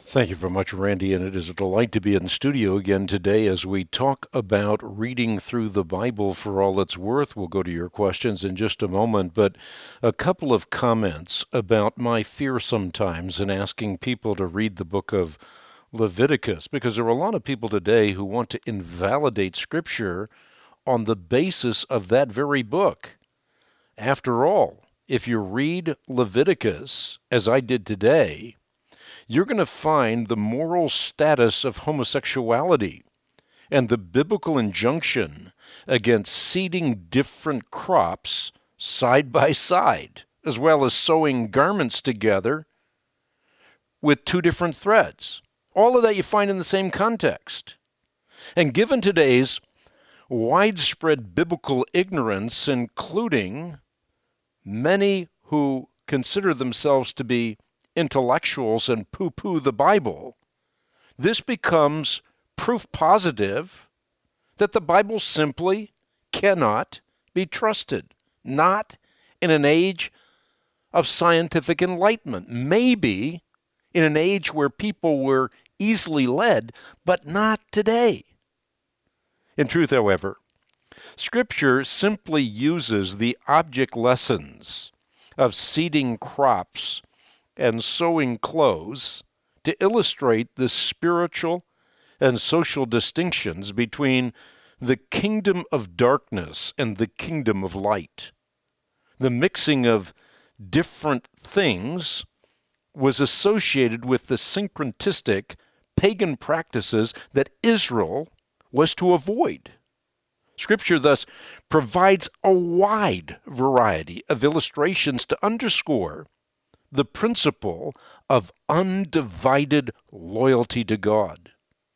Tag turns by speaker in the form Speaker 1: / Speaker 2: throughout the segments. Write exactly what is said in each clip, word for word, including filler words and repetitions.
Speaker 1: Thank you very much, Randy, and it is a delight to be in the studio again today as we talk about reading through the Bible for all it's worth. We'll go to your questions in just a moment, but a couple of comments about my fear sometimes in asking people to read the book of Leviticus, because there are a lot of people today who want to invalidate Scripture on the basis of that very book. After all, if you read Leviticus, as I did today, you're going to find the moral status of homosexuality and the biblical injunction against seeding different crops side by side, as well as sewing garments together with two different threads. All of that you find in the same context. And given today's widespread biblical ignorance, including many who consider themselves to be intellectuals and poo-poo the Bible, this becomes proof positive that the Bible simply cannot be trusted, not in an age of scientific enlightenment. Maybe in an age where people were easily led, but not today. In truth, however, Scripture simply uses the object lessons of seeding crops and sewing clothes to illustrate the spiritual and social distinctions between the kingdom of darkness and the kingdom of light. The mixing of different things was associated with the syncretistic pagan practices that Israel was to avoid. Scripture thus provides a wide variety of illustrations to underscore the principle of undivided loyalty to God.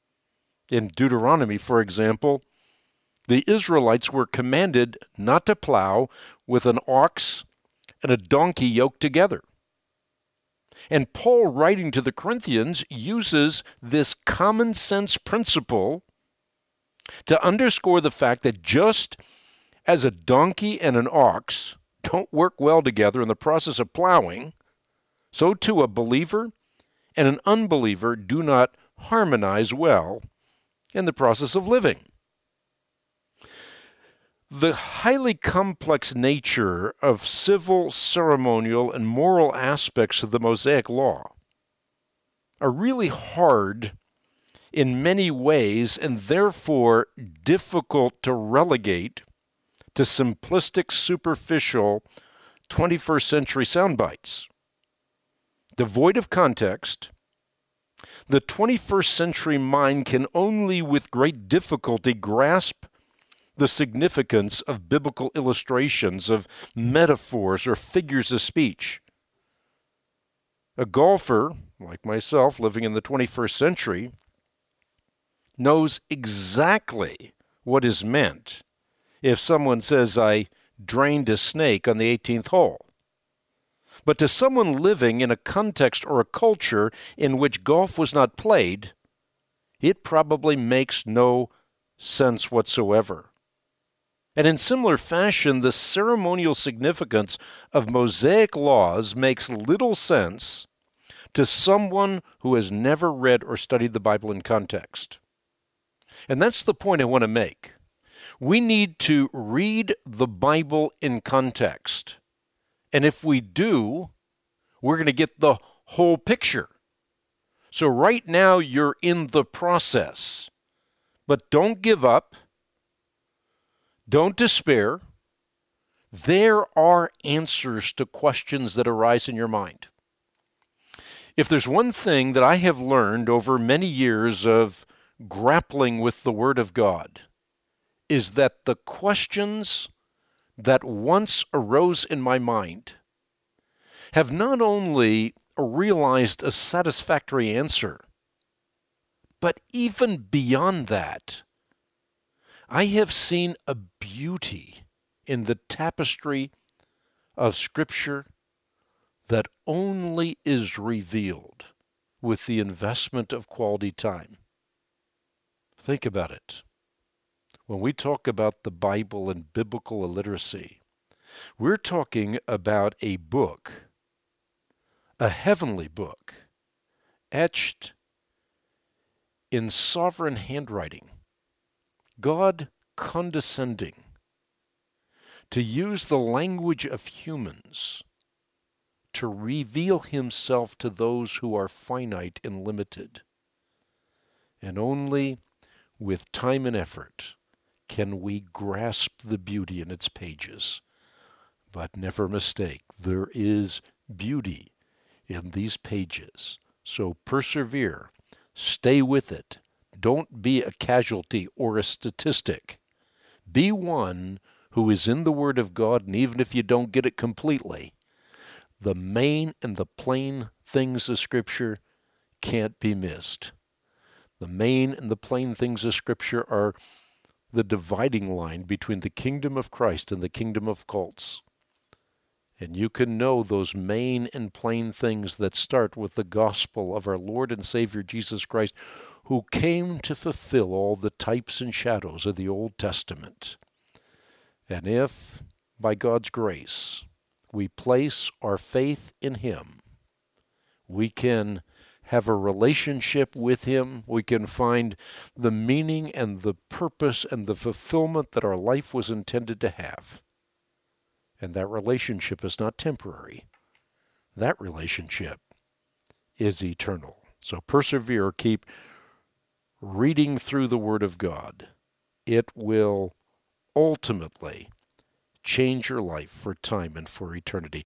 Speaker 1: In Deuteronomy, for example, the Israelites were commanded not to plow with an ox and a donkey yoked together. And Paul, writing to the Corinthians, uses this common sense principle to underscore the fact that just as a donkey and an ox don't work well together in the process of plowing, so too a believer and an unbeliever do not harmonize well in the process of living. The highly complex nature of civil, ceremonial, and moral aspects of the Mosaic Law are really hard in many ways and therefore difficult to relegate to simplistic, superficial twenty-first century sound bites. Devoid of context, the twenty-first century mind can only with great difficulty grasp the significance of biblical illustrations, of metaphors or figures of speech. A golfer, like myself, living in the twenty-first century, knows exactly what is meant if someone says, "I drained a snake on the eighteenth hole." But to someone living in a context or a culture in which golf was not played, it probably makes no sense whatsoever. And in similar fashion, the ceremonial significance of Mosaic laws makes little sense to someone who has never read or studied the Bible in context. And that's the point I want to make. We need to read the Bible in context. And if we do, we're going to get the whole picture. So right now you're in the process. But don't give up. Don't despair. There are answers to questions that arise in your mind. If there's one thing that I have learned over many years of grappling with the Word of God, is that the questions that once arose in my mind have not only realized a satisfactory answer, but even beyond that, I have seen a beauty in the tapestry of Scripture that only is revealed with the investment of quality time. Think about it. When we talk about the Bible and biblical illiteracy, we're talking about a book, a heavenly book, etched in sovereign handwriting, God condescending to use the language of humans to reveal himself to those who are finite and limited. And only with time and effort can we grasp the beauty in its pages. But never mistake, there is beauty in these pages. So persevere, stay with it. Don't be a casualty or a statistic. Be one who is in the Word of God, and even if you don't get it completely, the main and the plain things of Scripture can't be missed. The main and the plain things of Scripture are the dividing line between the kingdom of Christ and the kingdom of cults. And you can know those main and plain things that start with the gospel of our Lord and Savior Jesus Christ, who came to fulfill all the types and shadows of the Old Testament. And if, by God's grace, we place our faith in Him, we can have a relationship with Him. We can find the meaning and the purpose and the fulfillment that our life was intended to have. And that relationship is not temporary. That relationship is eternal. So persevere, keep reading through the Word of God. It will ultimately change your life for time and for eternity.